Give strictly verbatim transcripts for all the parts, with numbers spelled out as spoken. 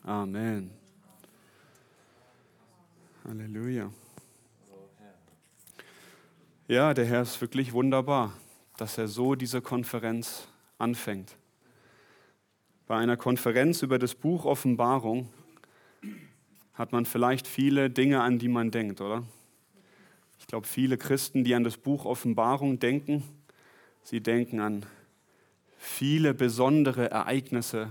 Amen. Halleluja. Ja, der Herr ist wirklich wunderbar, dass er so diese Konferenz anfängt. Bei einer Konferenz über das Buch Offenbarung hat man vielleicht viele Dinge, an die man denkt, oder? Ich glaube, viele Christen, die an das Buch Offenbarung denken, sie denken an viele besondere Ereignisse,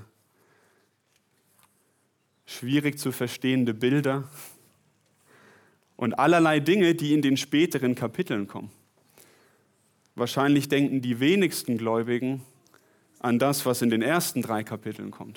schwierig zu verstehende Bilder und allerlei Dinge, die in den späteren Kapiteln kommen. Wahrscheinlich denken die wenigsten Gläubigen an das, was in den ersten drei Kapiteln kommt.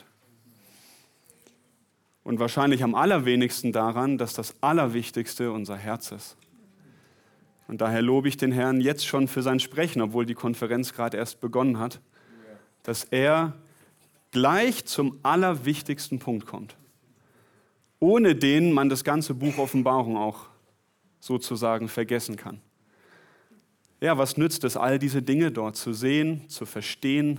Und wahrscheinlich am allerwenigsten daran, dass das Allerwichtigste unser Herz ist. Und daher lobe ich den Herrn jetzt schon für sein Sprechen, obwohl die Konferenz gerade erst begonnen hat, dass er gleich zum allerwichtigsten Punkt kommt, ohne den man das ganze Buch Offenbarung auch sozusagen vergessen kann. Ja, was nützt es, all diese Dinge dort zu sehen, zu verstehen?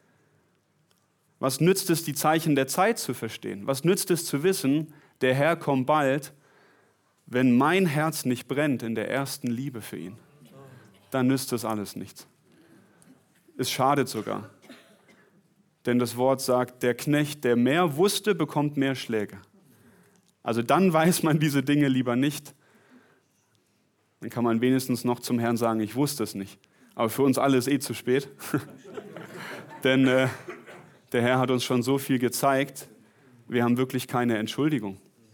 Was nützt es, die Zeichen der Zeit zu verstehen? Was nützt es zu wissen, der Herr kommt bald, wenn mein Herz nicht brennt in der ersten Liebe für ihn? Dann nützt es alles nichts. Es schadet sogar. Denn das Wort sagt, der Knecht, der mehr wusste, bekommt mehr Schläge. Also dann weiß man diese Dinge lieber nicht. Dann kann man wenigstens noch zum Herrn sagen, ich wusste es nicht. Aber für uns alle ist eh zu spät. Denn äh, der Herr hat uns schon so viel gezeigt, wir haben wirklich keine Entschuldigung.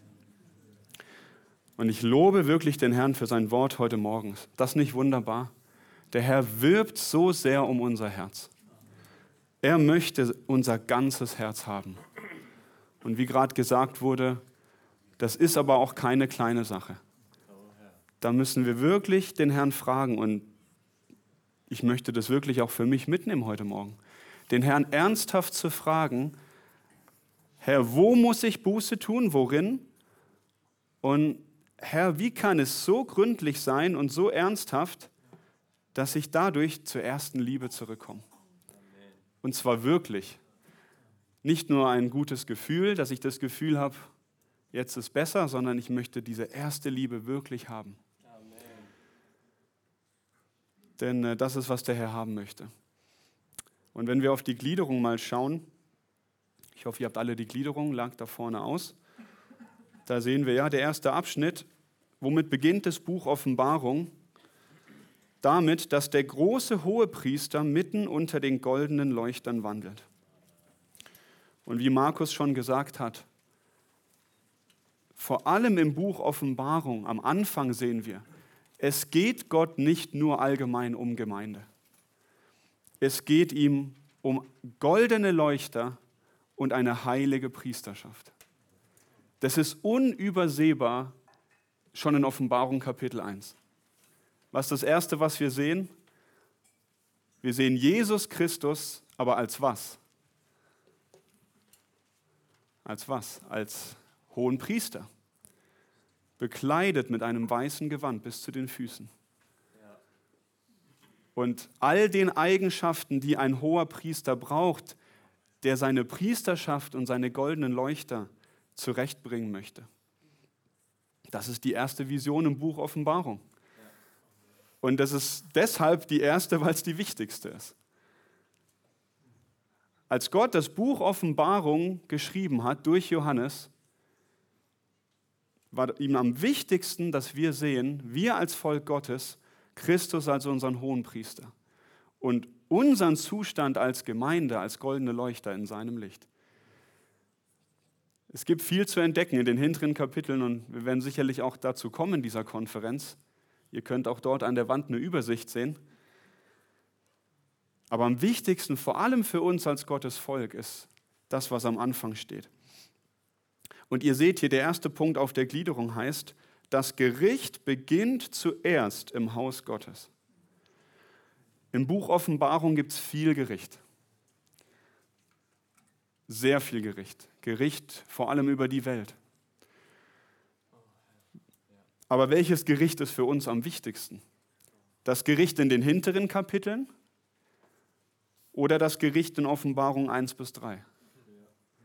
Und ich lobe wirklich den Herrn für sein Wort heute Morgen. Ist das nicht wunderbar? Der Herr wirbt so sehr um unser Herz. Er möchte unser ganzes Herz haben. Und wie gerade gesagt wurde, das ist aber auch keine kleine Sache. Da müssen wir wirklich den Herrn fragen. Und ich möchte das wirklich auch für mich mitnehmen heute Morgen. Den Herrn ernsthaft zu fragen, Herr, wo muss ich Buße tun, worin? Und Herr, wie kann es so gründlich sein und so ernsthaft, dass ich dadurch zur ersten Liebe zurückkomme? Und zwar wirklich. Nicht nur ein gutes Gefühl, dass ich das Gefühl habe, jetzt ist besser, sondern ich möchte diese erste Liebe wirklich haben. Amen. Denn äh, das ist, was der Herr haben möchte. Und wenn wir auf die Gliederung mal schauen, ich hoffe, ihr habt alle die Gliederung, lag da vorne aus. Da sehen wir ja, der erste Abschnitt, womit beginnt das Buch Offenbarung? Damit, dass der große Hohepriester mitten unter den goldenen Leuchtern wandelt. Und wie Markus schon gesagt hat, vor allem im Buch Offenbarung, am Anfang sehen wir, es geht Gott nicht nur allgemein um Gemeinde. Es geht ihm um goldene Leuchter und eine heilige Priesterschaft. Das ist unübersehbar schon in Offenbarung Kapitel eins. Was ist das Erste, was wir sehen? Wir sehen Jesus Christus, aber als was? Als was? Als hohen Priester. Bekleidet mit einem weißen Gewand bis zu den Füßen. Und all den Eigenschaften, die ein hoher Priester braucht, der seine Priesterschaft und seine goldenen Leuchter zurechtbringen möchte. Das ist die erste Vision im Buch Offenbarung. Und das ist deshalb die erste, weil es die wichtigste ist. Als Gott das Buch Offenbarung geschrieben hat durch Johannes, war ihm am wichtigsten, dass wir sehen, wir als Volk Gottes, Christus als unseren Hohenpriester und unseren Zustand als Gemeinde, als goldene Leuchter in seinem Licht. Es gibt viel zu entdecken in den hinteren Kapiteln und wir werden sicherlich auch dazu kommen in dieser Konferenz. Ihr könnt auch dort an der Wand eine Übersicht sehen. Aber am wichtigsten, vor allem für uns als Gottes Volk, ist das, was am Anfang steht. Und ihr seht hier, der erste Punkt auf der Gliederung heißt, das Gericht beginnt zuerst im Haus Gottes. Im Buch Offenbarung gibt es viel Gericht. Sehr viel Gericht. Gericht vor allem über die Welt. Aber welches Gericht ist für uns am wichtigsten? Das Gericht in den hinteren Kapiteln oder das Gericht in Offenbarung eins bis drei?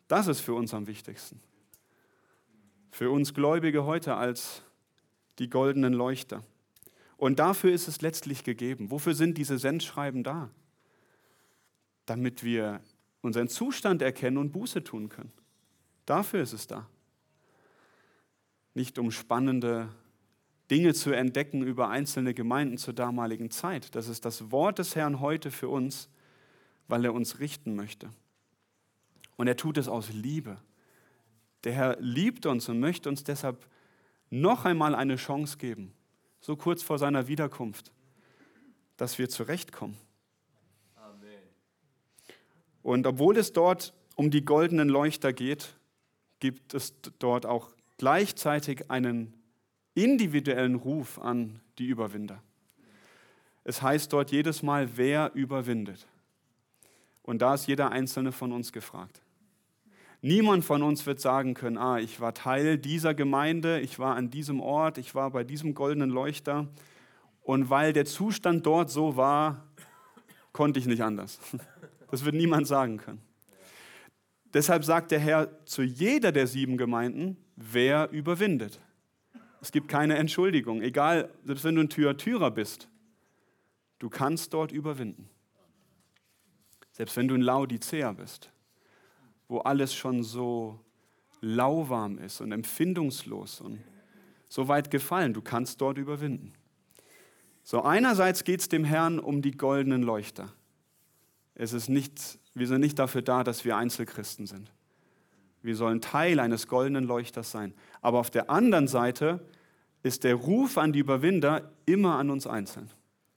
Das ist für uns am wichtigsten. Für uns Gläubige heute als die goldenen Leuchter. Und dafür ist es letztlich gegeben. Wofür sind diese Sendschreiben da? Damit wir unseren Zustand erkennen und Buße tun können. Dafür ist es da. Nicht um spannende Dinge zu entdecken über einzelne Gemeinden zur damaligen Zeit. Das ist das Wort des Herrn heute für uns, weil er uns richten möchte. Und er tut es aus Liebe. Der Herr liebt uns und möchte uns deshalb noch einmal eine Chance geben, so kurz vor seiner Wiederkunft, dass wir zurechtkommen. Amen. Und obwohl es dort um die goldenen Leuchter geht, gibt es dort auch gleichzeitig einen individuellen Ruf an die Überwinder. Es heißt dort jedes Mal, wer überwindet. Und da ist jeder Einzelne von uns gefragt. Niemand von uns wird sagen können, ah, ich war Teil dieser Gemeinde, ich war an diesem Ort, ich war bei diesem goldenen Leuchter und weil der Zustand dort so war, konnte ich nicht anders. Das wird niemand sagen können. Deshalb sagt der Herr zu jeder der sieben Gemeinden, wer überwindet. Es gibt keine Entschuldigung, egal, selbst wenn du ein Thyatira bist, du kannst dort überwinden. Selbst wenn du ein Laodicea bist, wo alles schon so lauwarm ist und empfindungslos und so weit gefallen, du kannst dort überwinden. So, einerseits geht es dem Herrn um die goldenen Leuchter. Es ist nicht, wir sind nicht dafür da, dass wir Einzelchristen sind. Wir sollen Teil eines goldenen Leuchters sein. Aber auf der anderen Seite ist der Ruf an die Überwinder immer an uns einzeln.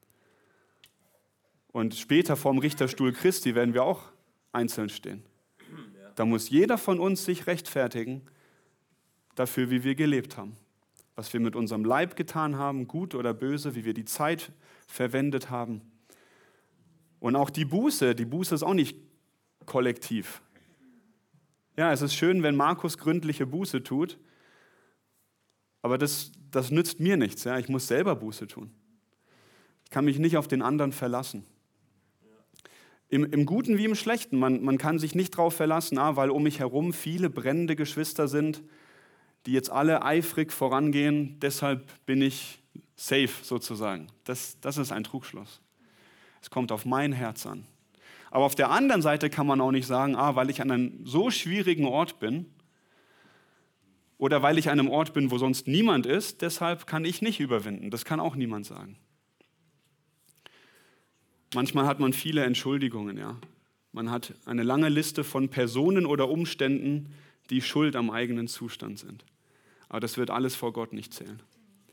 Und später vorm Richterstuhl Christi werden wir auch einzeln stehen. Da muss jeder von uns sich rechtfertigen dafür, wie wir gelebt haben. Was wir mit unserem Leib getan haben, gut oder böse, wie wir die Zeit verwendet haben. Und auch die Buße, die Buße ist auch nicht kollektiv. Ja, es ist schön, wenn Markus gründliche Buße tut, aber das, das nützt mir nichts. Ja? Ich muss selber Buße tun. Ich kann mich nicht auf den anderen verlassen. Im, im Guten wie im Schlechten. Man, man kann sich nicht darauf verlassen, ah, weil um mich herum viele brennende Geschwister sind, die jetzt alle eifrig vorangehen, deshalb bin ich safe sozusagen. Das, das ist ein Trugschluss. Es kommt auf mein Herz an. Aber auf der anderen Seite kann man auch nicht sagen, ah, weil ich an einem so schwierigen Ort bin oder weil ich an einem Ort bin, wo sonst niemand ist, deshalb kann ich nicht überwinden. Das kann auch niemand sagen. Manchmal hat man viele Entschuldigungen, ja. Man hat eine lange Liste von Personen oder Umständen, die schuld am eigenen Zustand sind. Aber das wird alles vor Gott nicht zählen.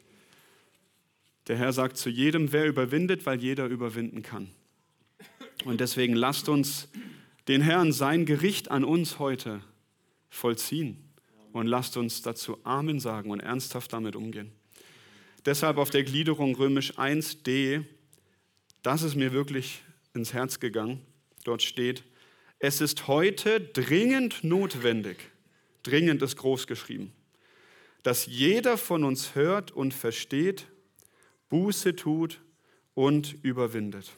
Der Herr sagt zu jedem, wer überwindet, weil jeder überwinden kann. Und deswegen lasst uns den Herrn sein Gericht an uns heute vollziehen. Und lasst uns dazu Amen sagen und ernsthaft damit umgehen. Deshalb auf der Gliederung Römisch eins d, das ist mir wirklich ins Herz gegangen. Dort steht, es ist heute dringend notwendig, dringend ist groß geschrieben, dass jeder von uns hört und versteht, Buße tut und überwindet.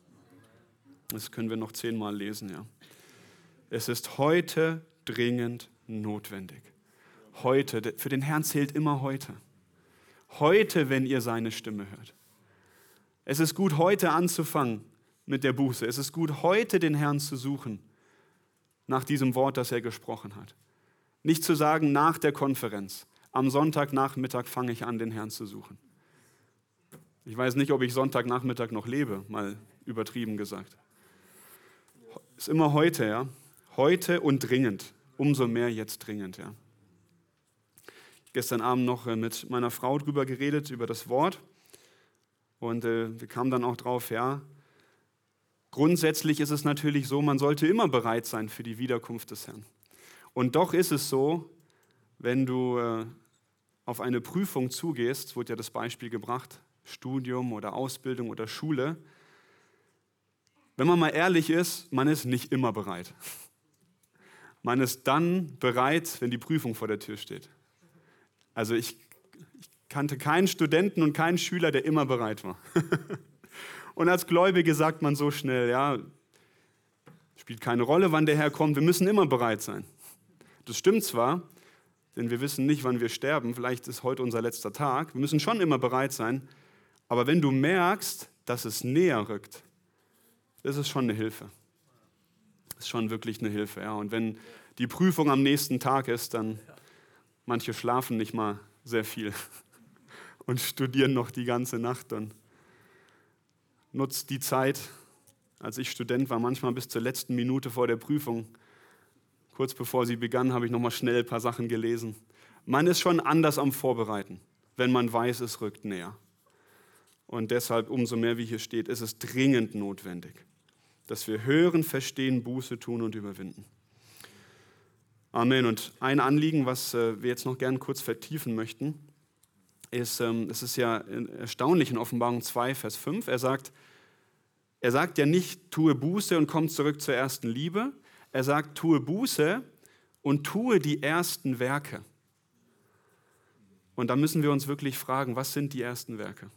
Das können wir noch zehnmal lesen, ja. Es ist heute dringend notwendig. Heute, für den Herrn zählt immer heute. Heute, wenn ihr seine Stimme hört. Es ist gut, heute anzufangen mit der Buße. Es ist gut, heute den Herrn zu suchen, nach diesem Wort, das er gesprochen hat. Nicht zu sagen, nach der Konferenz. Am Sonntagnachmittag fange ich an, den Herrn zu suchen. Ich weiß nicht, ob ich Sonntagnachmittag noch lebe, mal übertrieben gesagt. Ist immer heute, ja. Heute und dringend. Umso mehr jetzt dringend, ja. Gestern Abend noch mit meiner Frau drüber geredet, über das Wort. Und äh, wir kamen dann auch drauf, ja, grundsätzlich ist es natürlich so, man sollte immer bereit sein für die Wiederkunft des Herrn. Und doch ist es so, wenn du äh, auf eine Prüfung zugehst, wurde ja das Beispiel gebracht, Studium oder Ausbildung oder Schule, wenn man mal ehrlich ist, man ist nicht immer bereit. Man ist dann bereit, wenn die Prüfung vor der Tür steht. Also ich, ich kannte keinen Studenten und keinen Schüler, der immer bereit war. Und als Gläubige sagt man so schnell, ja, spielt keine Rolle, wann der Herr kommt, wir müssen immer bereit sein. das stimmt zwar, denn wir wissen nicht, wann wir sterben, vielleicht ist heute unser letzter Tag, wir müssen schon immer bereit sein, aber wenn du merkst, dass es näher rückt, das ist schon eine Hilfe. Das ist schon wirklich eine Hilfe. Ja. Und wenn die Prüfung am nächsten Tag ist, dann manche schlafen nicht mal sehr viel und studieren noch die ganze Nacht. Dann nutzt die Zeit, als ich Student war, manchmal bis zur letzten Minute vor der Prüfung. Kurz bevor sie begann, habe ich noch mal schnell ein paar Sachen gelesen. Man ist schon anders am Vorbereiten, wenn man weiß, es rückt näher. Und deshalb, umso mehr wie hier steht, ist es dringend notwendig, dass wir hören, verstehen, Buße tun und überwinden. Amen. Und ein Anliegen, was wir jetzt noch gerne kurz vertiefen möchten, ist, es ist ja erstaunlich in Offenbarung zwei, Vers fünf, er sagt, er sagt ja nicht, tue Buße und komm zurück zur ersten Liebe, er sagt, tue Buße und tue die ersten Werke. Und da müssen wir uns wirklich fragen, was sind die ersten Werke?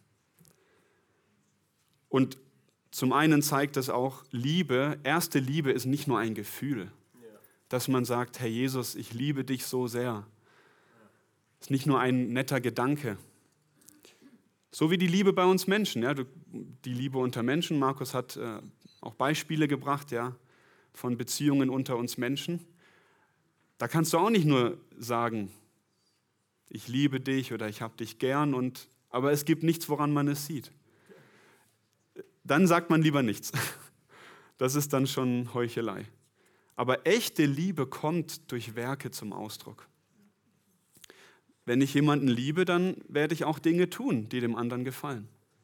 Und zum einen zeigt es auch, Liebe, erste Liebe ist nicht nur ein Gefühl, dass man sagt, Herr Jesus, ich liebe dich so sehr. Es ist nicht nur ein netter Gedanke. So wie die Liebe bei uns Menschen, ja, die Liebe unter Menschen. Markus hat äh, auch Beispiele gebracht, ja, von Beziehungen unter uns Menschen. Da kannst du auch nicht nur sagen, ich liebe dich oder ich habe dich gern, und, aber es gibt nichts, woran man es sieht. Dann sagt man lieber nichts. Das ist dann schon Heuchelei. Aber echte Liebe kommt durch Werke zum Ausdruck. Wenn ich jemanden liebe, dann werde ich auch Dinge tun, die dem anderen gefallen.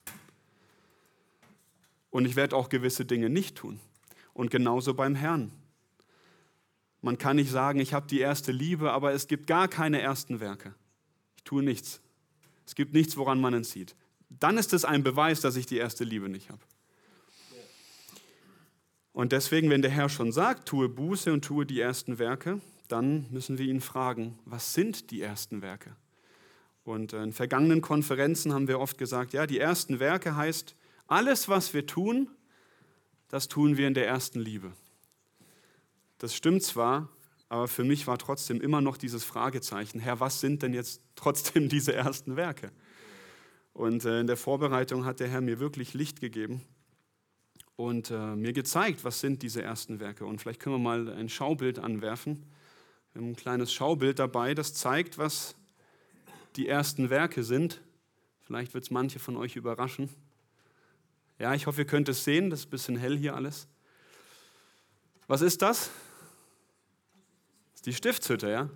Und ich werde auch gewisse Dinge nicht tun. Und genauso beim Herrn. Man kann nicht sagen, ich habe die erste Liebe, aber es gibt gar keine ersten Werke. Ich tue nichts. Es gibt nichts, woran man es sieht. Dann ist es ein Beweis, dass ich die erste Liebe nicht habe. Und deswegen, wenn der Herr schon sagt, tue Buße und tue die ersten Werke, dann müssen wir ihn fragen, was sind die ersten Werke? Und in vergangenen Konferenzen haben wir oft gesagt, ja, die ersten Werke heißt, alles, was wir tun, das tun wir in der ersten Liebe. Das stimmt zwar, aber für mich war trotzdem immer noch dieses Fragezeichen, Herr, was sind denn jetzt trotzdem diese ersten Werke? Und in der Vorbereitung hat der Herr mir wirklich Licht gegeben und mir gezeigt, was sind diese ersten Werke. Und vielleicht können wir mal ein Schaubild anwerfen. Wir haben ein kleines Schaubild dabei, das zeigt, was die ersten Werke sind. Vielleicht wird es manche von euch überraschen. Ja, ich hoffe, ihr könnt es sehen. Das ist ein bisschen hell hier alles. Was ist das? Das ist die Stiftshütte, ja?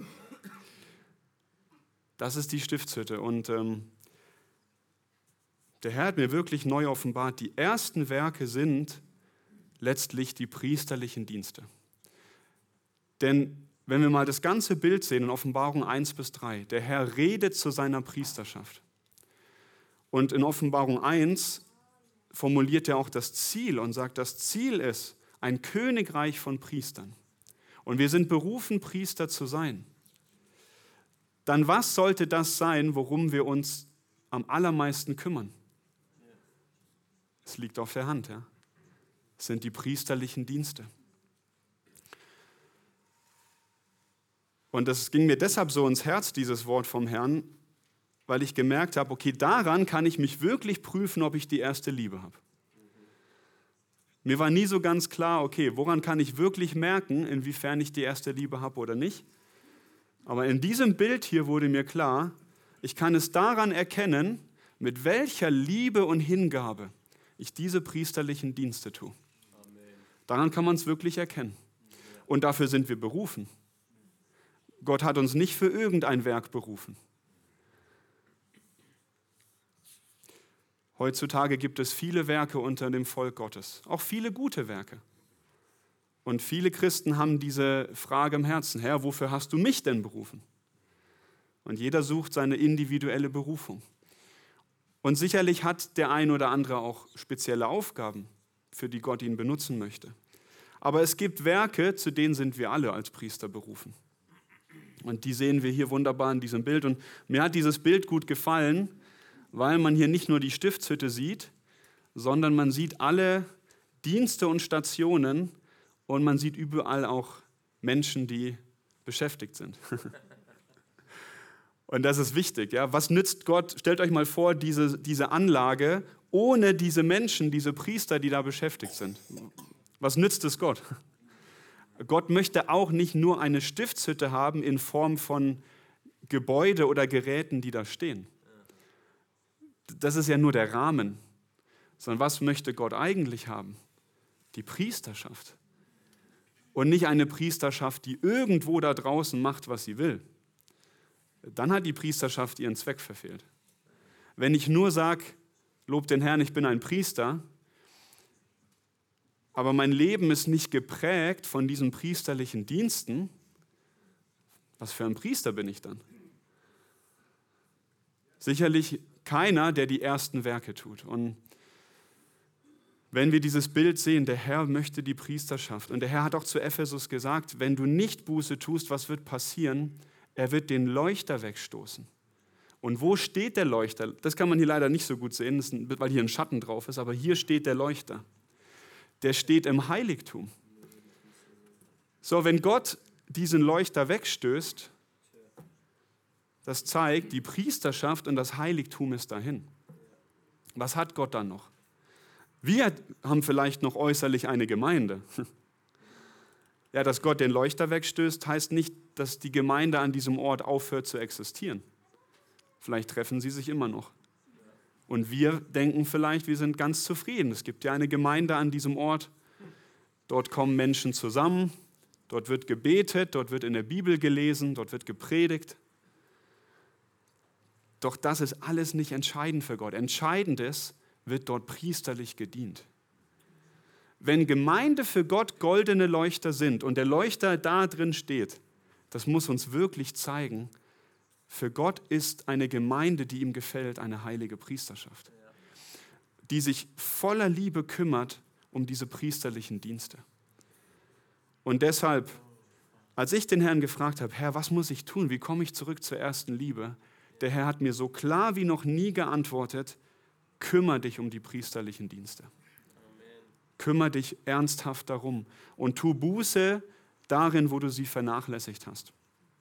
Das ist die Stiftshütte. Und ähm, der Herr hat mir wirklich neu offenbart, die ersten Werke sind letztlich die priesterlichen Dienste. Denn wenn wir mal das ganze Bild sehen in Offenbarung eins bis drei, der Herr redet zu seiner Priesterschaft. Und in Offenbarung eins formuliert er auch das Ziel und sagt, das Ziel ist ein Königreich von Priestern. Und wir sind berufen, Priester zu sein. Dann was sollte das sein, worum wir uns am allermeisten kümmern? Es liegt auf der Hand, ja. Es sind die priesterlichen Dienste. Und das ging mir deshalb so ins Herz, dieses Wort vom Herrn, weil ich gemerkt habe, okay, daran kann ich mich wirklich prüfen, ob ich die erste Liebe habe. Mir war nie so ganz klar, okay, woran kann ich wirklich merken, inwiefern ich die erste Liebe habe oder nicht. Aber in diesem Bild hier wurde mir klar, ich kann es daran erkennen, mit welcher Liebe und Hingabe ich diese priesterlichen Dienste tue. Amen. Daran kann man es wirklich erkennen. Und dafür sind wir berufen. Gott hat uns nicht für irgendein Werk berufen. Heutzutage gibt es viele Werke unter dem Volk Gottes, auch viele gute Werke. Und viele Christen haben diese Frage im Herzen, Herr, wofür hast du mich denn berufen? Und jeder sucht seine individuelle Berufung. Und sicherlich hat der ein oder andere auch spezielle Aufgaben, für die Gott ihn benutzen möchte. Aber es gibt Werke, zu denen sind wir alle als Priester berufen. Und die sehen wir hier wunderbar in diesem Bild. Und mir hat dieses Bild gut gefallen, weil man hier nicht nur die Stiftshütte sieht, sondern man sieht alle Dienste und Stationen und man sieht überall auch Menschen, die beschäftigt sind. Und das ist wichtig. Ja? Was nützt Gott? Stellt euch mal vor, diese, diese Anlage ohne diese Menschen, diese Priester, die da beschäftigt sind. Was nützt es Gott? Gott möchte auch nicht nur eine Stiftshütte haben in Form von Gebäude oder Geräten, die da stehen. Das ist ja nur der Rahmen. Sondern was möchte Gott eigentlich haben? Die Priesterschaft. Und nicht eine Priesterschaft, die irgendwo da draußen macht, was sie will. Dann hat die Priesterschaft ihren Zweck verfehlt. Wenn ich nur sage, lob den Herrn, ich bin ein Priester, aber mein Leben ist nicht geprägt von diesen priesterlichen Diensten, was für ein Priester bin ich dann? Sicherlich keiner, der die ersten Werke tut. Und wenn wir dieses Bild sehen, der Herr möchte die Priesterschaft. Und der Herr hat auch zu Ephesus gesagt, wenn du nicht Buße tust, was wird passieren? Er wird den Leuchter wegstoßen. Und wo steht der Leuchter? Das kann man hier leider nicht so gut sehen, weil hier ein Schatten drauf ist, aber hier steht der Leuchter. Der steht im Heiligtum. So, wenn Gott diesen Leuchter wegstößt, das zeigt, die Priesterschaft und das Heiligtum ist dahin. Was hat Gott dann noch? Wir haben vielleicht noch äußerlich eine Gemeinde. Ja, dass Gott den Leuchter wegstößt, heißt nicht, dass die Gemeinde an diesem Ort aufhört zu existieren. Vielleicht treffen sie sich immer noch. Und wir denken vielleicht, wir sind ganz zufrieden. Es gibt ja eine Gemeinde an diesem Ort. Dort kommen Menschen zusammen, dort wird gebetet, dort wird in der Bibel gelesen, dort wird gepredigt. Doch das ist alles nicht entscheidend für Gott. Entscheidend ist, wird dort priesterlich gedient. Wenn Gemeinde für Gott goldene Leuchter sind und der Leuchter da drin steht, das muss uns wirklich zeigen, für Gott ist eine Gemeinde, die ihm gefällt, eine heilige Priesterschaft, die sich voller Liebe kümmert um diese priesterlichen Dienste. Und deshalb, als ich den Herrn gefragt habe, Herr, was muss ich tun? Wie komme ich zurück zur ersten Liebe? Der Herr hat mir so klar wie noch nie geantwortet, kümmere dich um die priesterlichen Dienste. Kümmere dich ernsthaft darum und tu Buße darin, wo du sie vernachlässigt hast.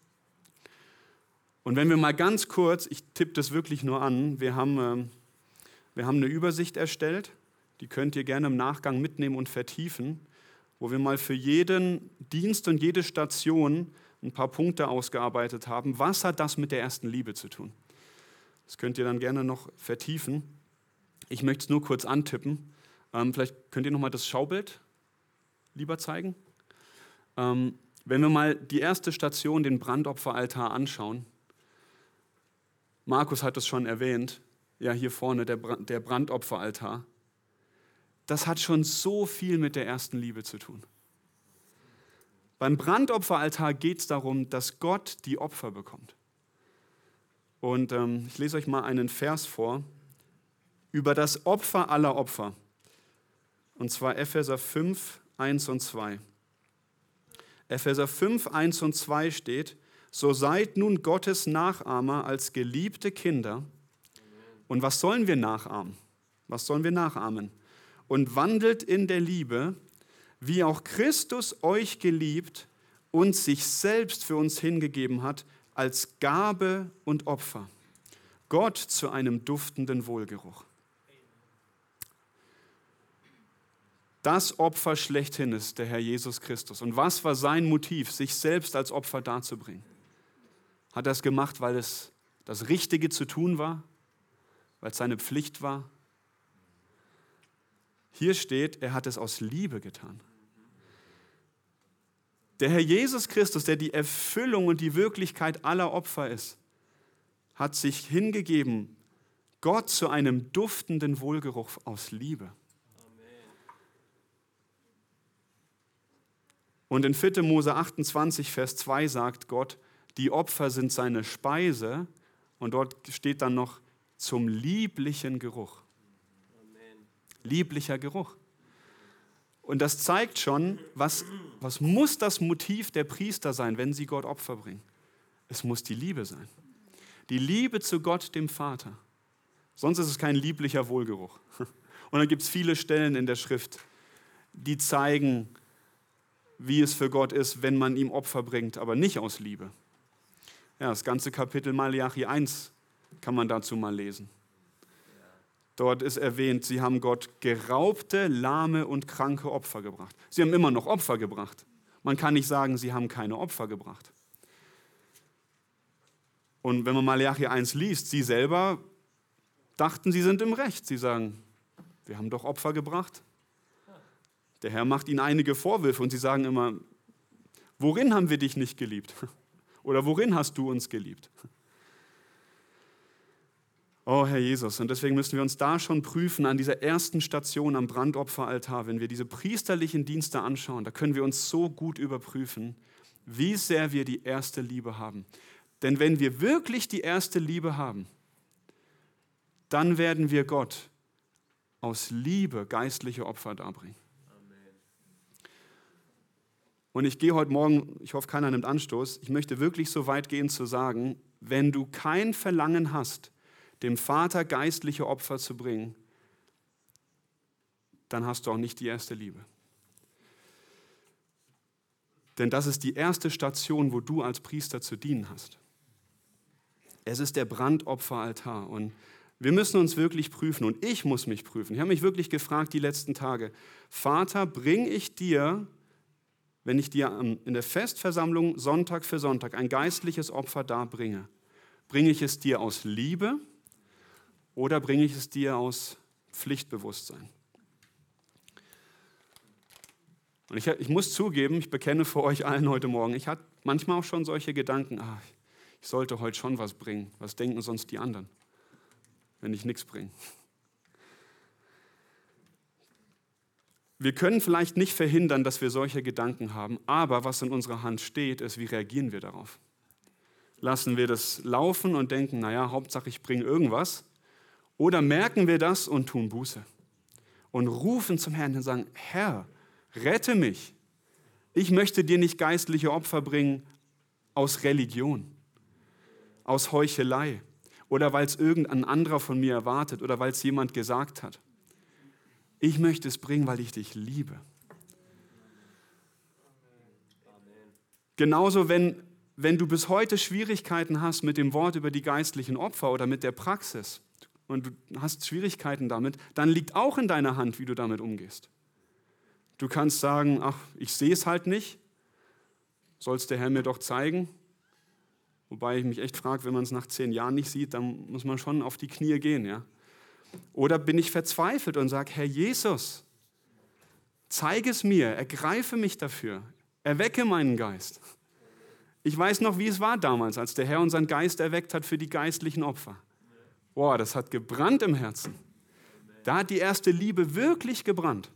Und wenn wir mal ganz kurz, ich tippe das wirklich nur an, wir haben, äh, wir haben eine Übersicht erstellt, die könnt ihr gerne im Nachgang mitnehmen und vertiefen, wo wir mal für jeden Dienst und jede Station ein paar Punkte ausgearbeitet haben. Was hat das mit der ersten Liebe zu tun? Das könnt ihr dann gerne noch vertiefen. Ich möchte es nur kurz antippen. Ähm, vielleicht könnt ihr noch mal das Schaubild lieber zeigen. Ähm, wenn wir mal die erste Station, den Brandopferaltar, anschauen. Markus hat es schon erwähnt. Ja, hier vorne der, Brand, der Brandopferaltar. Das hat schon so viel mit der ersten Liebe zu tun. Beim Brandopferaltar geht es darum, dass Gott die Opfer bekommt. Und ähm, ich lese euch mal einen Vers vor über das Opfer aller Opfer. Und zwar Epheser fünf, eins und zwei. Epheser fünf, eins und zwei steht, so seid nun Gottes Nachahmer als geliebte Kinder. Und was sollen wir nachahmen? Was sollen wir nachahmen? Und wandelt in der Liebe, wie auch Christus euch geliebt und sich selbst für uns hingegeben hat, als Gabe und Opfer. Gott zu einem duftenden Wohlgeruch. Das Opfer schlechthin ist der Herr Jesus Christus. Und was war sein Motiv, sich selbst als Opfer darzubringen? Hat er es gemacht, weil es das Richtige zu tun war? Weil es seine Pflicht war? Hier steht, er hat es aus Liebe getan. Der Herr Jesus Christus, der die Erfüllung und die Wirklichkeit aller Opfer ist, hat sich hingegeben, Gott zu einem duftenden Wohlgeruch aus Liebe. Und in vierter Mose achtundzwanzig, Vers zwei sagt Gott, die Opfer sind seine Speise. Und dort steht dann noch zum lieblichen Geruch. Amen. Lieblicher Geruch. Und das zeigt schon, was, was muss das Motiv der Priester sein, wenn sie Gott Opfer bringen? Es muss die Liebe sein. Die Liebe zu Gott, dem Vater. Sonst ist es kein lieblicher Wohlgeruch. Und dann gibt es viele Stellen in der Schrift, die zeigen, wie es für Gott ist, wenn man ihm Opfer bringt, aber nicht aus Liebe. Ja, das ganze Kapitel Maleachi eins kann man dazu mal lesen. Dort ist erwähnt, sie haben Gott geraubte, lahme und kranke Opfer gebracht. Sie haben immer noch Opfer gebracht. Man kann nicht sagen, sie haben keine Opfer gebracht. Und wenn man Maleachi eins liest, sie selber dachten, sie sind im Recht. Sie sagen, wir haben doch Opfer gebracht. Der Herr macht ihnen einige Vorwürfe und sie sagen immer, worin haben wir dich nicht geliebt? Oder worin hast du uns geliebt? Oh, Herr Jesus, und deswegen müssen wir uns da schon prüfen, an dieser ersten Station am Brandopferaltar, wenn wir diese priesterlichen Dienste anschauen, da können wir uns so gut überprüfen, wie sehr wir die erste Liebe haben. Denn wenn wir wirklich die erste Liebe haben, dann werden wir Gott aus Liebe geistliche Opfer darbringen. Und ich gehe heute Morgen, ich hoffe, keiner nimmt Anstoß, ich möchte wirklich so weit gehen zu sagen, wenn du kein Verlangen hast, dem Vater geistliche Opfer zu bringen, dann hast du auch nicht die erste Liebe. Denn das ist die erste Station, wo du als Priester zu dienen hast. Es ist der Brandopferaltar und wir müssen uns wirklich prüfen und ich muss mich prüfen. Ich habe mich wirklich gefragt die letzten Tage, Vater, bringe ich dir, wenn ich dir in der Festversammlung Sonntag für Sonntag ein geistliches Opfer darbringe, bringe ich es dir aus Liebe oder bringe ich es dir aus Pflichtbewusstsein? Und ich, ich muss zugeben, ich bekenne vor euch allen heute Morgen, ich hatte manchmal auch schon solche Gedanken, ah, ich sollte heute schon was bringen. Was denken sonst die anderen, wenn ich nichts bringe? Wir können vielleicht nicht verhindern, dass wir solche Gedanken haben, aber was in unserer Hand steht, ist, wie reagieren wir darauf? Lassen wir das laufen und denken, naja, Hauptsache ich bringe irgendwas? Oder merken wir das und tun Buße und rufen zum Herrn und sagen, Herr, rette mich. Ich möchte dir nicht geistliche Opfer bringen aus Religion, aus Heuchelei oder weil es irgendein anderer von mir erwartet oder weil es jemand gesagt hat. Ich möchte es bringen, weil ich dich liebe. Genauso, wenn, wenn du bis heute Schwierigkeiten hast mit dem Wort über die geistlichen Opfer oder mit der Praxis und du hast Schwierigkeiten damit, dann liegt auch in deiner Hand, wie du damit umgehst. Du kannst sagen, ach, ich sehe es halt nicht, soll es der Herr mir doch zeigen. Wobei ich mich echt frage, wenn man es nach zehn Jahren nicht sieht, dann muss man schon auf die Knie gehen. Ja? Oder bin ich verzweifelt und sage, Herr Jesus, zeige es mir, ergreife mich dafür, erwecke meinen Geist. Ich weiß noch, wie es war damals, als der Herr unseren Geist erweckt hat für die geistlichen Opfer. Boah, das hat gebrannt im Herzen. Da hat die erste Liebe wirklich gebrannt.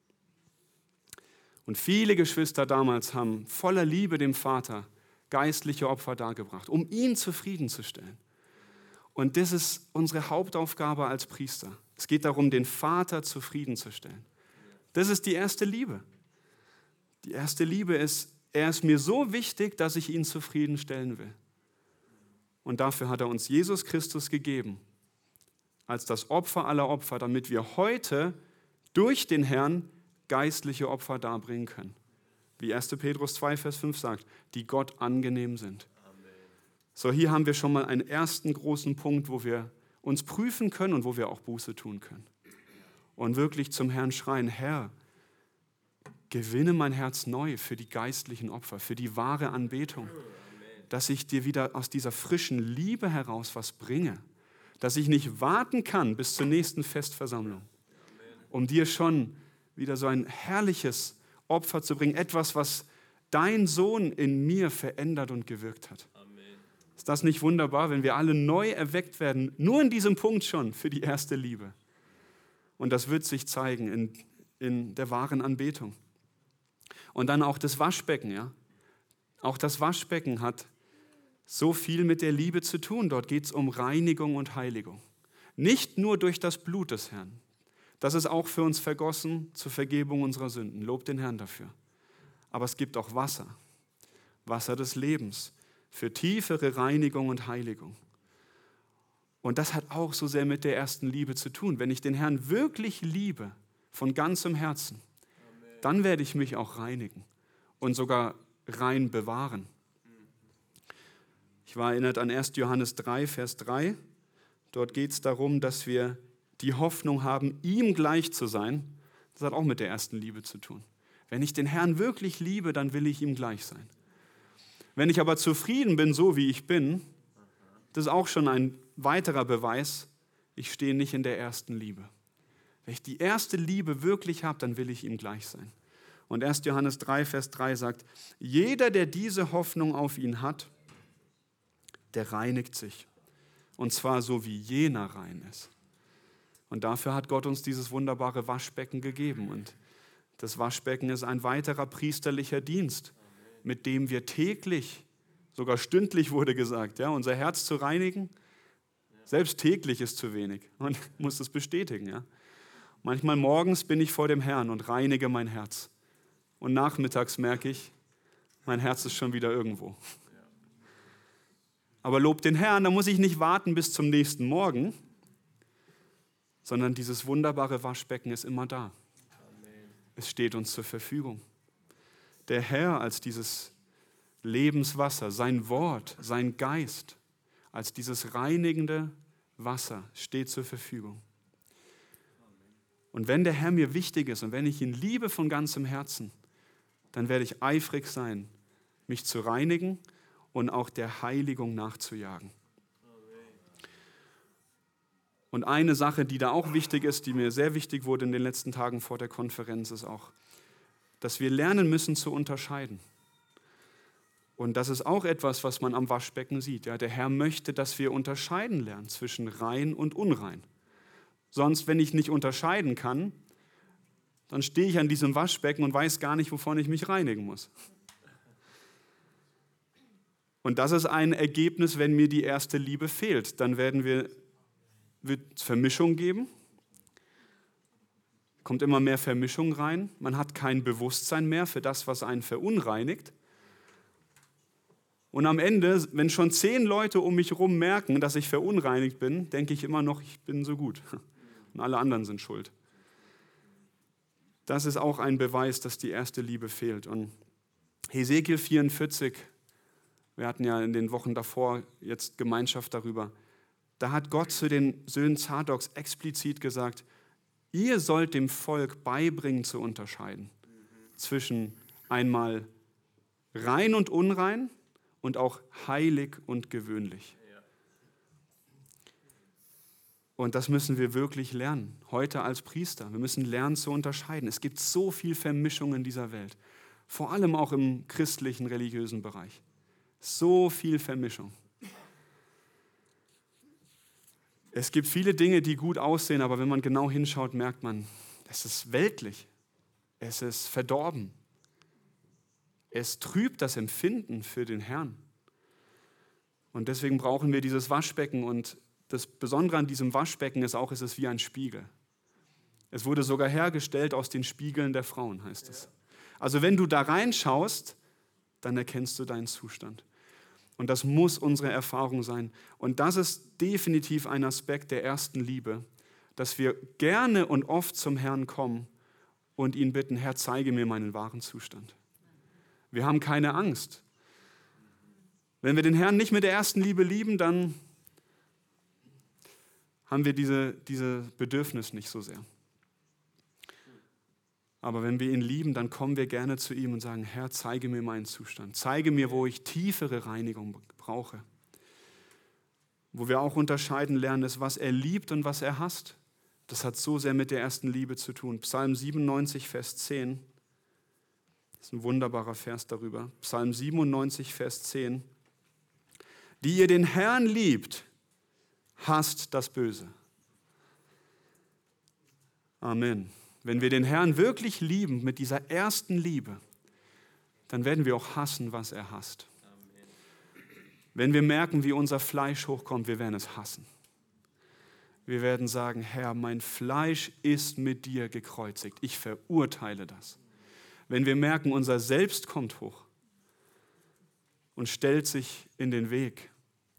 Und viele Geschwister damals haben voller Liebe dem Vater geistliche Opfer dargebracht, um ihn zufriedenzustellen. Und das ist unsere Hauptaufgabe als Priester. Es geht darum, den Vater zufriedenzustellen. Das ist die erste Liebe. Die erste Liebe ist, er ist mir so wichtig, dass ich ihn zufriedenstellen will. Und dafür hat er uns Jesus Christus gegeben, als das Opfer aller Opfer, damit wir heute durch den Herrn geistliche Opfer darbringen können. Wie erster Petrus zwei, Vers fünf sagt, die Gott angenehm sind. Amen. So, hier haben wir schon mal einen ersten großen Punkt, wo wir uns prüfen können und wo wir auch Buße tun können. Und wirklich zum Herrn schreien, Herr, gewinne mein Herz neu für die geistlichen Opfer, für die wahre Anbetung. Amen. Dass ich dir wieder aus dieser frischen Liebe heraus was bringe. Dass ich nicht warten kann bis zur nächsten Festversammlung, um dir schon wieder so ein herrliches Opfer zu bringen. Etwas, was dein Sohn in mir verändert und gewirkt hat. Amen. Ist das nicht wunderbar, wenn wir alle neu erweckt werden, nur in diesem Punkt schon für die erste Liebe? Und das wird sich zeigen in, in der wahren Anbetung. Und dann auch das Waschbecken. Ja? Auch das Waschbecken hat so viel mit der Liebe zu tun. Dort geht es um Reinigung und Heiligung. Nicht nur durch das Blut des Herrn. Das ist auch für uns vergossen zur Vergebung unserer Sünden. Lob den Herrn dafür. Aber es gibt auch Wasser. Wasser des Lebens. Für tiefere Reinigung und Heiligung. Und das hat auch so sehr mit der ersten Liebe zu tun. Wenn ich den Herrn wirklich liebe, von ganzem Herzen, dann werde ich mich auch reinigen. und sogar rein bewahren. Ich war erinnert an erster Johannes drei, Vers drei. Dort geht es darum, dass wir die Hoffnung haben, ihm gleich zu sein. Das hat auch mit der ersten Liebe zu tun. Wenn ich den Herrn wirklich liebe, dann will ich ihm gleich sein. Wenn ich aber zufrieden bin, so wie ich bin, das ist auch schon ein weiterer Beweis, ich stehe nicht in der ersten Liebe. Wenn ich die erste Liebe wirklich habe, dann will ich ihm gleich sein. Und erster Johannes drei, Vers drei sagt, jeder, der diese Hoffnung auf ihn hat, der reinigt sich. Und zwar so, wie jener rein ist. Und dafür hat Gott uns dieses wunderbare Waschbecken gegeben. Und das Waschbecken ist ein weiterer priesterlicher Dienst, mit dem wir täglich, sogar stündlich wurde gesagt, ja, unser Herz zu reinigen. Selbst täglich ist zu wenig. Man muss es bestätigen. Ja. Manchmal morgens bin ich vor dem Herrn und reinige mein Herz. Und nachmittags merke ich, mein Herz ist schon wieder irgendwo. Aber lob den Herrn, da muss ich nicht warten bis zum nächsten Morgen, sondern dieses wunderbare Waschbecken ist immer da. Amen. Es steht uns zur Verfügung. Der Herr als dieses Lebenswasser, sein Wort, sein Geist, als dieses reinigende Wasser steht zur Verfügung. Und wenn der Herr mir wichtig ist und wenn ich ihn liebe von ganzem Herzen, dann werde ich eifrig sein, mich zu reinigen und auch der Heiligung nachzujagen. Und eine Sache, die da auch wichtig ist, die mir sehr wichtig wurde in den letzten Tagen vor der Konferenz, ist auch, dass wir lernen müssen zu unterscheiden. Und das ist auch etwas, was man am Waschbecken sieht. Ja, der Herr möchte, dass wir unterscheiden lernen zwischen rein und unrein. Sonst, wenn ich nicht unterscheiden kann, dann stehe ich an diesem Waschbecken und weiß gar nicht, wovon ich mich reinigen muss. Und das ist ein Ergebnis, wenn mir die erste Liebe fehlt. Dann werden wir, wird es Vermischung geben. Kommt immer mehr Vermischung rein. Man hat kein Bewusstsein mehr für das, was einen verunreinigt. Und am Ende, wenn schon zehn Leute um mich herum merken, dass ich verunreinigt bin, denke ich immer noch, ich bin so gut. Und alle anderen sind schuld. Das ist auch ein Beweis, dass die erste Liebe fehlt. Und Hesekiel vierundvierzig, wir hatten ja in den Wochen davor jetzt Gemeinschaft darüber, da hat Gott zu den Söhnen Zadoks explizit gesagt, ihr sollt dem Volk beibringen zu unterscheiden zwischen einmal rein und unrein und auch heilig und gewöhnlich. Und das müssen wir wirklich lernen, heute als Priester. Wir müssen lernen zu unterscheiden. Es gibt so viel Vermischung in dieser Welt, vor allem auch im christlichen, religiösen Bereich. So viel Vermischung. Es gibt viele Dinge, die gut aussehen, aber wenn man genau hinschaut, merkt man, es ist weltlich, es ist verdorben. Es trübt das Empfinden für den Herrn. Und deswegen brauchen wir dieses Waschbecken. Und das Besondere an diesem Waschbecken ist auch, es ist wie ein Spiegel. Es wurde sogar hergestellt aus den Spiegeln der Frauen, heißt es. Also wenn du da reinschaust, dann erkennst du deinen Zustand. Und das muss unsere Erfahrung sein. Und das ist definitiv ein Aspekt der ersten Liebe, dass wir gerne und oft zum Herrn kommen und ihn bitten, Herr, zeige mir meinen wahren Zustand. Wir haben keine Angst. Wenn wir den Herrn nicht mit der ersten Liebe lieben, dann haben wir diese, diese Bedürfnis nicht so sehr. Aber wenn wir ihn lieben, dann kommen wir gerne zu ihm und sagen, Herr, zeige mir meinen Zustand. Zeige mir, wo ich tiefere Reinigung brauche. Wo wir auch unterscheiden lernen, ist, was er liebt und was er hasst. Das hat so sehr mit der ersten Liebe zu tun. Psalm siebenundneunzig, Vers zehn. Das ist ein wunderbarer Vers darüber. Psalm siebenundneunzig, Vers zehn. Die ihr den Herrn liebt, hasst das Böse. Amen. Wenn wir den Herrn wirklich lieben, mit dieser ersten Liebe, dann werden wir auch hassen, was er hasst. Amen. Wenn wir merken, wie unser Fleisch hochkommt, wir werden es hassen. Wir werden sagen, Herr, mein Fleisch ist mit dir gekreuzigt. Ich verurteile das. Wenn wir merken, unser Selbst kommt hoch und stellt sich in den Weg,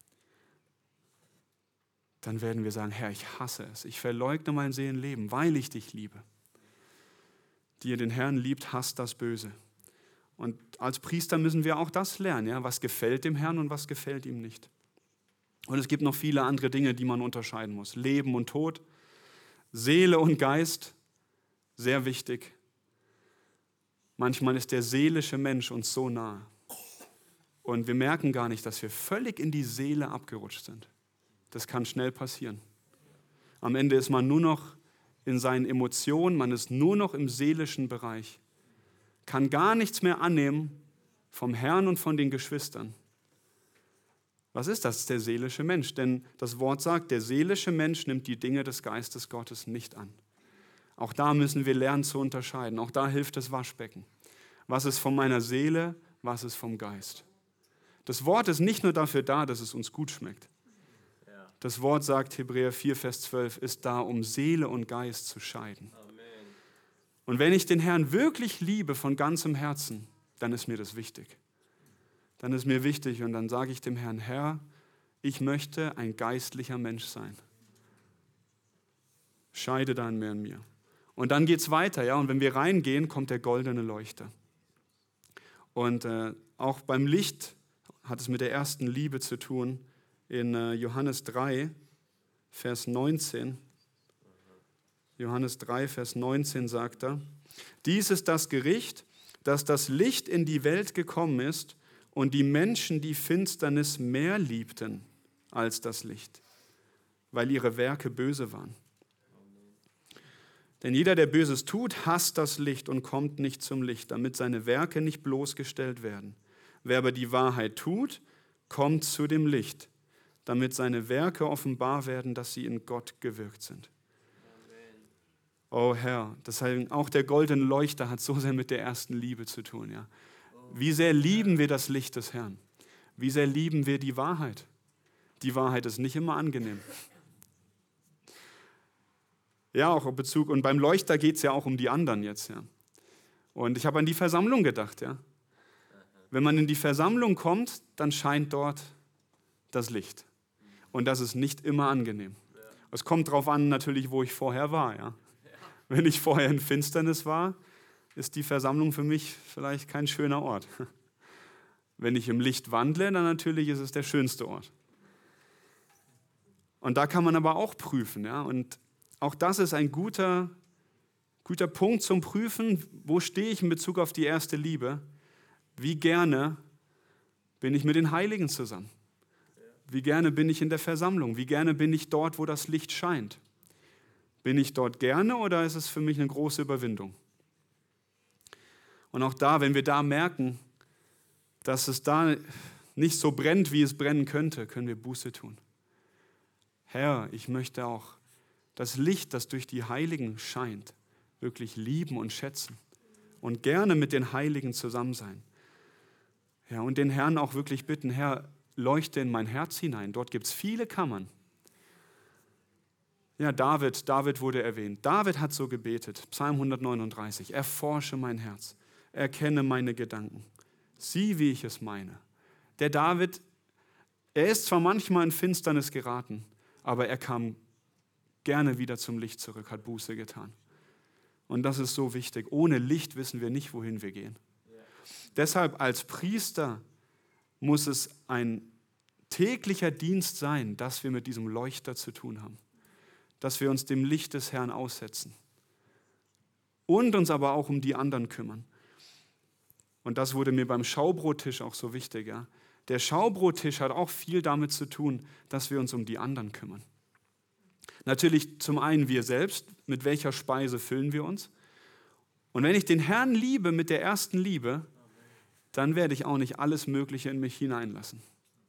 dann werden wir sagen, Herr, ich hasse es. Ich verleugne mein Seelenleben, weil ich dich liebe. Die ihr den Herrn liebt, hasst das Böse. Und als Priester müssen wir auch das lernen, ja? Was gefällt dem Herrn und was gefällt ihm nicht. Und es gibt noch viele andere Dinge, die man unterscheiden muss. Leben und Tod, Seele und Geist, sehr wichtig. Manchmal ist der seelische Mensch uns so nah. Und wir merken gar nicht, dass wir völlig in die Seele abgerutscht sind. Das kann schnell passieren. Am Ende ist man nur noch in seinen Emotionen, man ist nur noch im seelischen Bereich, kann gar nichts mehr annehmen vom Herrn und von den Geschwistern. Was ist das, der seelische Mensch? Denn das Wort sagt, der seelische Mensch nimmt die Dinge des Geistes Gottes nicht an. Auch da müssen wir lernen zu unterscheiden. Auch da hilft das Waschbecken. Was ist von meiner Seele, was ist vom Geist? Das Wort ist nicht nur dafür da, dass es uns gut schmeckt. Das Wort sagt, Hebräer vier, Vers zwölf, ist da, um Seele und Geist zu scheiden. Amen. Und wenn ich den Herrn wirklich liebe von ganzem Herzen, dann ist mir das wichtig. Dann ist mir wichtig und dann sage ich dem Herrn, Herr, ich möchte ein geistlicher Mensch sein. Scheide dann mehr in mir. Und dann geht es weiter, ja. Und wenn wir reingehen, kommt der goldene Leuchter. Und äh, auch beim Licht hat es mit der ersten Liebe zu tun. In äh, Johannes drei, Vers neunzehn. Johannes drei, Vers neunzehn sagt er, dies ist das Gericht, dass das Licht in die Welt gekommen ist und die Menschen die Finsternis mehr liebten als das Licht, weil ihre Werke böse waren. Denn jeder, der Böses tut, hasst das Licht und kommt nicht zum Licht, damit seine Werke nicht bloßgestellt werden. Wer aber die Wahrheit tut, kommt zu dem Licht, damit seine Werke offenbar werden, dass sie in Gott gewirkt sind. Amen. Oh Herr, deshalb auch der goldene Leuchter hat so sehr mit der ersten Liebe zu tun. Ja. Wie sehr lieben wir das Licht des Herrn? Wie sehr lieben wir die Wahrheit? Die Wahrheit ist nicht immer angenehm. Ja, auch in Bezug, und beim Leuchter geht es ja auch um die anderen jetzt. Ja. Und ich habe an die Versammlung gedacht. Ja. Wenn man in die Versammlung kommt, dann scheint dort das Licht. Und das ist nicht immer angenehm. Ja. Es kommt darauf an, natürlich, wo ich vorher war. Ja? Ja. Wenn ich vorher in Finsternis war, ist die Versammlung für mich vielleicht kein schöner Ort. Wenn ich im Licht wandle, dann natürlich ist es der schönste Ort. Und da kann man aber auch prüfen. Ja? Und auch das ist ein guter, guter Punkt zum Prüfen. Wo stehe ich in Bezug auf die erste Liebe? Wie gerne bin ich mit den Heiligen zusammen? Wie gerne bin ich in der Versammlung? Wie gerne bin ich dort, wo das Licht scheint? Bin ich dort gerne oder ist es für mich eine große Überwindung? Und auch da, wenn wir da merken, dass es da nicht so brennt, wie es brennen könnte, können wir Buße tun. Herr, ich möchte auch das Licht, das durch die Heiligen scheint, wirklich lieben und schätzen und gerne mit den Heiligen zusammen sein. Ja, und den Herrn auch wirklich bitten, Herr, leuchte in mein Herz hinein. Dort gibt es viele Kammern. Ja, David, David wurde erwähnt. David hat so gebetet, Psalm hundertneununddreißig. Erforsche mein Herz, erkenne meine Gedanken. Sieh, wie ich es meine. Der David, er ist zwar manchmal in Finsternis geraten, aber er kam gerne wieder zum Licht zurück, hat Buße getan. Und das ist so wichtig. Ohne Licht wissen wir nicht, wohin wir gehen. Ja. Deshalb als Priester muss es ein täglicher Dienst sein, dass wir mit diesem Leuchter zu tun haben. Dass wir uns dem Licht des Herrn aussetzen. Und uns aber auch um die anderen kümmern. Und das wurde mir beim Schaubrottisch auch so wichtig. Ja? Der Schaubrottisch hat auch viel damit zu tun, dass wir uns um die anderen kümmern. Natürlich zum einen wir selbst, mit welcher Speise füllen wir uns. Und wenn ich den Herrn liebe mit der ersten Liebe, dann werde ich auch nicht alles Mögliche in mich hineinlassen.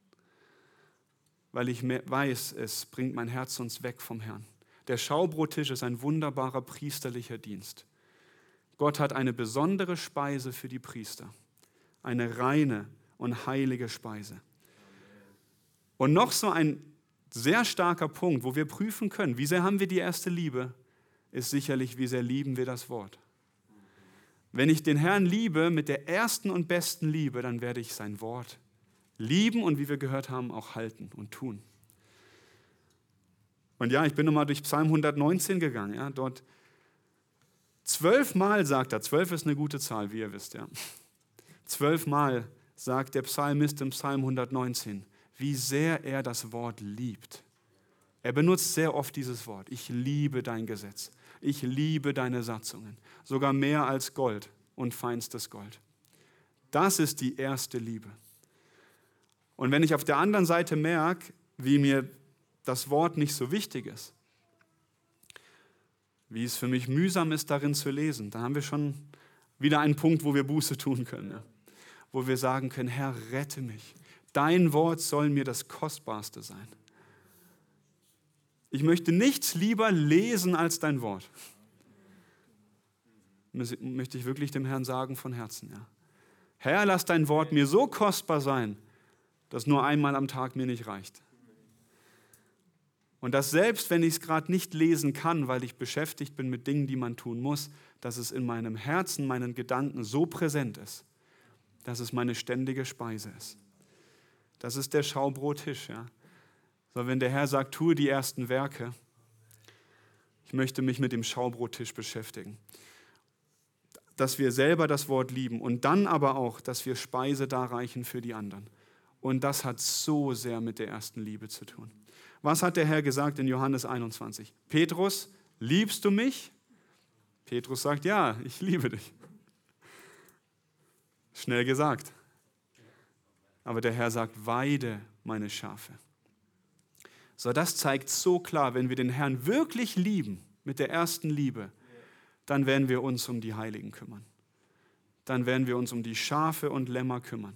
Weil ich weiß, es bringt mein Herz sonst weg vom Herrn. Der Schaubrottisch ist ein wunderbarer priesterlicher Dienst. Gott hat eine besondere Speise für die Priester. Eine reine und heilige Speise. Und noch so ein sehr starker Punkt, wo wir prüfen können, wie sehr haben wir die erste Liebe, ist sicherlich, wie sehr lieben wir das Wort. Wenn ich den Herrn liebe mit der ersten und besten Liebe, dann werde ich sein Wort lieben und wie wir gehört haben, auch halten und tun. Und ja, ich bin nochmal durch Psalm hundertneunzehn gegangen. Ja, dort zwölfmal sagt er, zwölf ist eine gute Zahl, wie ihr wisst. Ja. Zwölfmal sagt der Psalmist im Psalm hundertneunzehn, wie sehr er das Wort liebt. Er benutzt sehr oft dieses Wort. Ich liebe dein Gesetz. Ich liebe deine Satzungen. Sogar mehr als Gold und feinstes Gold. Das ist die erste Liebe. Und wenn ich auf der anderen Seite merke, wie mir das Wort nicht so wichtig ist, wie es für mich mühsam ist, darin zu lesen, dann haben wir schon wieder einen Punkt, wo wir Buße tun können. Ja? Wo wir sagen können, Herr, rette mich. Dein Wort soll mir das Kostbarste sein. Ich möchte nichts lieber lesen als dein Wort. Möchte ich wirklich dem Herrn sagen von Herzen. Ja. Herr, lass dein Wort mir so kostbar sein, dass nur einmal am Tag mir nicht reicht. Und dass selbst, wenn ich es gerade nicht lesen kann, weil ich beschäftigt bin mit Dingen, die man tun muss, dass es in meinem Herzen, meinen Gedanken so präsent ist, dass es meine ständige Speise ist. Das ist der Schaubrottisch. Ja. So, wenn der Herr sagt, tue die ersten Werke, ich möchte mich mit dem Schaubrottisch beschäftigen. Dass wir selber das Wort lieben und dann aber auch, dass wir Speise darreichen für die anderen. Und das hat so sehr mit der ersten Liebe zu tun. Was hat der Herr gesagt in Johannes einundzwanzig? Petrus, liebst du mich? Petrus sagt, ja, ich liebe dich. Schnell gesagt. Aber der Herr sagt, weide meine Schafe. So, das zeigt so klar, wenn wir den Herrn wirklich lieben, mit der ersten Liebe, dann werden wir uns um die Heiligen kümmern. Dann werden wir uns um die Schafe und Lämmer kümmern.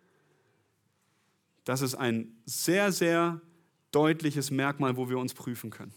Das ist ein sehr, sehr deutliches Merkmal, wo wir uns prüfen können.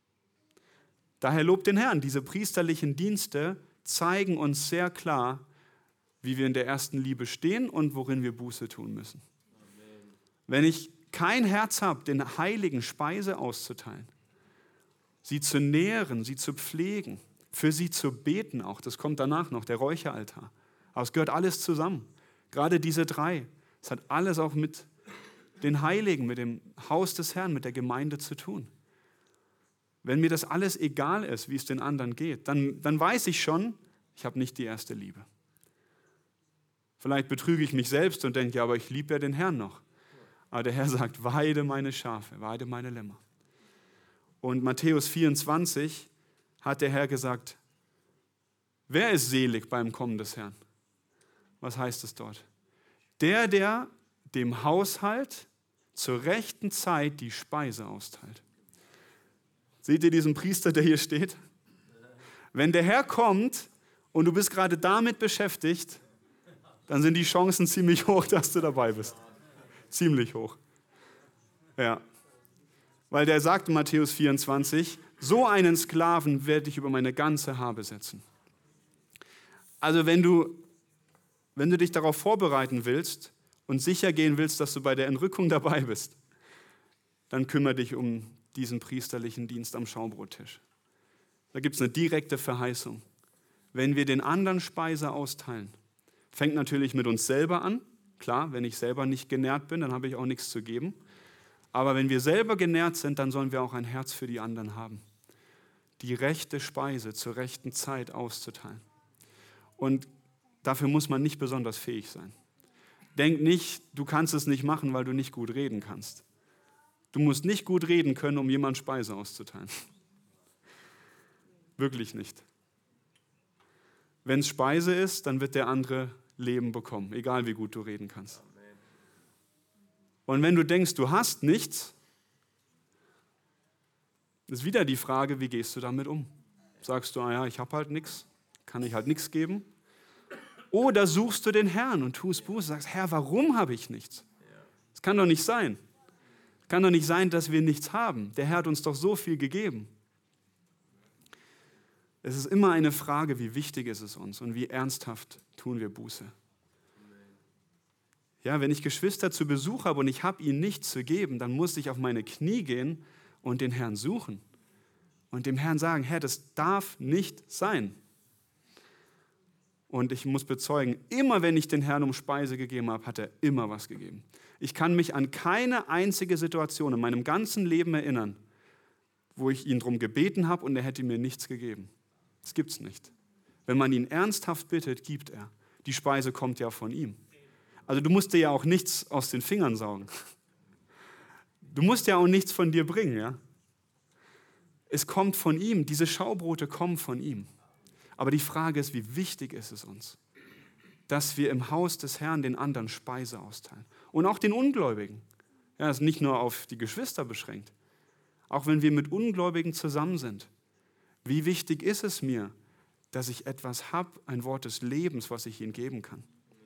Daher lobt den Herrn. Diese priesterlichen Dienste zeigen uns sehr klar, wie wir in der ersten Liebe stehen und worin wir Buße tun müssen. Amen. Wenn ich kein Herz habe, den Heiligen Speise auszuteilen, sie zu nähren, sie zu pflegen, für sie zu beten auch, das kommt danach noch, der Räucheraltar. Aber es gehört alles zusammen. Gerade diese drei. Es hat alles auch mit den Heiligen, mit dem Haus des Herrn, mit der Gemeinde zu tun. Wenn mir das alles egal ist, wie es den anderen geht, dann, dann weiß ich schon, ich habe nicht die erste Liebe. Vielleicht betrüge ich mich selbst und denke, ja, aber ich liebe ja den Herrn noch. Aber der Herr sagt, weide meine Schafe, weide meine Lämmer. Und Matthäus vierundzwanzig hat der Herr gesagt, wer ist selig beim Kommen des Herrn? Was heißt es dort? Der, der dem Haushalt zur rechten Zeit die Speise austeilt. Seht ihr diesen Priester, der hier steht? Wenn der Herr kommt und du bist gerade damit beschäftigt, dann sind die Chancen ziemlich hoch, dass du dabei bist. Ziemlich hoch. Ja. Weil der sagt in Matthäus vierundzwanzig, so einen Sklaven werde ich über meine ganze Habe setzen. Also wenn du, wenn du dich darauf vorbereiten willst und sicher gehen willst, dass du bei der Entrückung dabei bist, dann kümmere dich um diesen priesterlichen Dienst am Schaubrottisch. Da gibt es eine direkte Verheißung. Wenn wir den anderen Speise austeilen, fängt natürlich mit uns selber an. Klar, wenn ich selber nicht genährt bin, dann habe ich auch nichts zu geben. Aber wenn wir selber genährt sind, dann sollen wir auch ein Herz für die anderen haben. Die rechte Speise zur rechten Zeit auszuteilen. Und dafür muss man nicht besonders fähig sein. Denk nicht, du kannst es nicht machen, weil du nicht gut reden kannst. Du musst nicht gut reden können, um jemand Speise auszuteilen. Wirklich nicht. Wenn es Speise ist, dann wird der andere Leben bekommen, egal wie gut du reden kannst. Und wenn du denkst, du hast nichts, ist wieder die Frage, wie gehst du damit um? Sagst du, ah ja, ich habe halt nichts, kann ich halt nichts geben? Oder suchst du den Herrn und tust Buße, sagst, Herr, warum habe ich nichts? Das kann doch nicht sein. Es kann doch nicht sein, dass wir nichts haben. Der Herr hat uns doch so viel gegeben. Es ist immer eine Frage, wie wichtig ist es uns und wie ernsthaft tun wir Buße. Ja, wenn ich Geschwister zu Besuch habe und ich habe ihnen nichts zu geben, dann muss ich auf meine Knie gehen und den Herrn suchen und dem Herrn sagen, Herr, das darf nicht sein. Und ich muss bezeugen, immer wenn ich den Herrn um Speise gegeben habe, hat er immer was gegeben. Ich kann mich an keine einzige Situation in meinem ganzen Leben erinnern, wo ich ihn darum gebeten habe und er hätte mir nichts gegeben. Das gibt es nicht. Wenn man ihn ernsthaft bittet, gibt er. Die Speise kommt ja von ihm. Also du musst dir ja auch nichts aus den Fingern saugen. Du musst ja auch nichts von dir bringen, ja. Es kommt von ihm, diese Schaubrote kommen von ihm. Aber die Frage ist, wie wichtig ist es uns, dass wir im Haus des Herrn den anderen Speise austeilen. Und auch den Ungläubigen. Ja, das ist nicht nur auf die Geschwister beschränkt. Auch wenn wir mit Ungläubigen zusammen sind. Wie wichtig ist es mir, dass ich etwas habe, ein Wort des Lebens, was ich ihnen geben kann.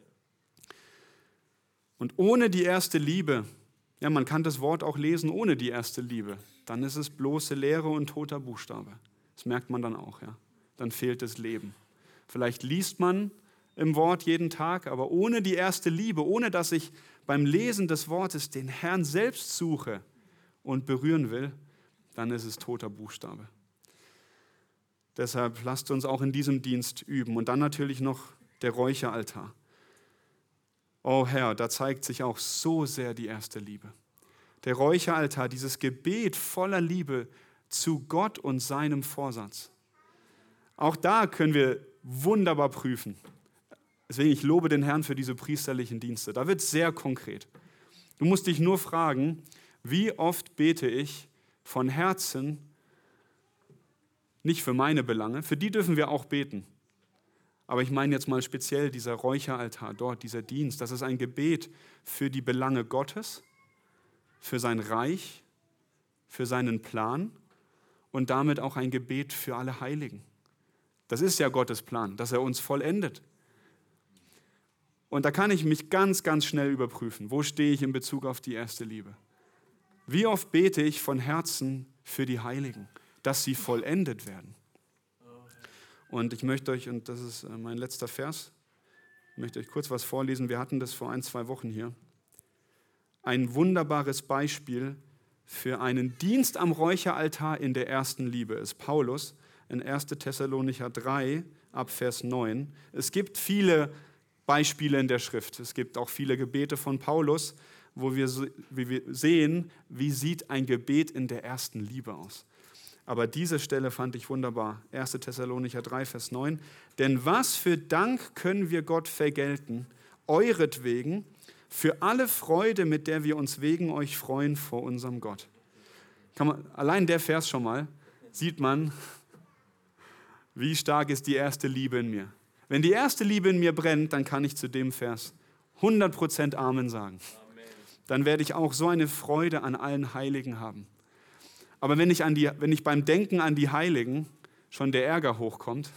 Und ohne die erste Liebe, ja, man kann das Wort auch lesen ohne die erste Liebe, dann ist es bloße Leere und toter Buchstabe. Das merkt man dann auch, ja. Dann fehlt das Leben. Vielleicht liest man im Wort jeden Tag, aber ohne die erste Liebe, ohne dass ich beim Lesen des Wortes den Herrn selbst suche und berühren will, dann ist es toter Buchstabe. Deshalb lasst uns auch in diesem Dienst üben. Und dann natürlich noch der Räucheraltar. Oh Herr, da zeigt sich auch so sehr die erste Liebe. Der Räucheraltar, dieses Gebet voller Liebe zu Gott und seinem Vorsatz. Auch da können wir wunderbar prüfen. Deswegen, ich lobe den Herrn für diese priesterlichen Dienste. Da wird es sehr konkret. Du musst dich nur fragen, wie oft bete ich von Herzen, nicht für meine Belange, für die dürfen wir auch beten. Aber ich meine jetzt mal speziell dieser Räucheraltar dort, dieser Dienst. Das ist ein Gebet für die Belange Gottes, für sein Reich, für seinen Plan und damit auch ein Gebet für alle Heiligen. Das ist ja Gottes Plan, dass er uns vollendet. Und da kann ich mich ganz, ganz schnell überprüfen. Wo stehe ich in Bezug auf die erste Liebe? Wie oft bete ich von Herzen für die Heiligen, dass sie vollendet werden? Und ich möchte euch, und das ist mein letzter Vers, ich möchte euch kurz was vorlesen. Wir hatten das vor ein, zwei Wochen hier. Ein wunderbares Beispiel für einen Dienst am Räucheraltar in der ersten Liebe ist Paulus in erster Thessalonicher drei ab Vers neun. Es gibt viele Beispiele in der Schrift. Es gibt auch viele Gebete von Paulus, wo wir, wie wir sehen, wie sieht ein Gebet in der ersten Liebe aus. Aber diese Stelle fand ich wunderbar. erster Thessalonicher drei, Vers neun. Denn was für Dank können wir Gott vergelten, euretwegen, für alle Freude, mit der wir uns wegen euch freuen vor unserem Gott. Kann man, allein der Vers schon mal, sieht man, wie stark ist die erste Liebe in mir. Wenn die erste Liebe in mir brennt, dann kann ich zu dem Vers hundert Prozent Amen sagen. Amen. Dann werde ich auch so eine Freude an allen Heiligen haben. Aber wenn ich, an die, wenn ich beim Denken an die Heiligen schon der Ärger hochkommt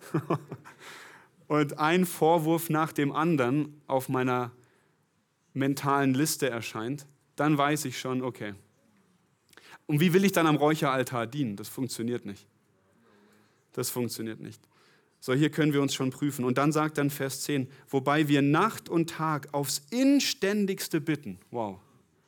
und ein Vorwurf nach dem anderen auf meiner mentalen Liste erscheint, dann weiß ich schon, okay. Und wie will ich dann am Räucheraltar dienen? Das funktioniert nicht. Das funktioniert nicht. So, hier können wir uns schon prüfen. Und dann sagt dann Vers zehn, wobei wir Nacht und Tag aufs Inständigste bitten. Wow.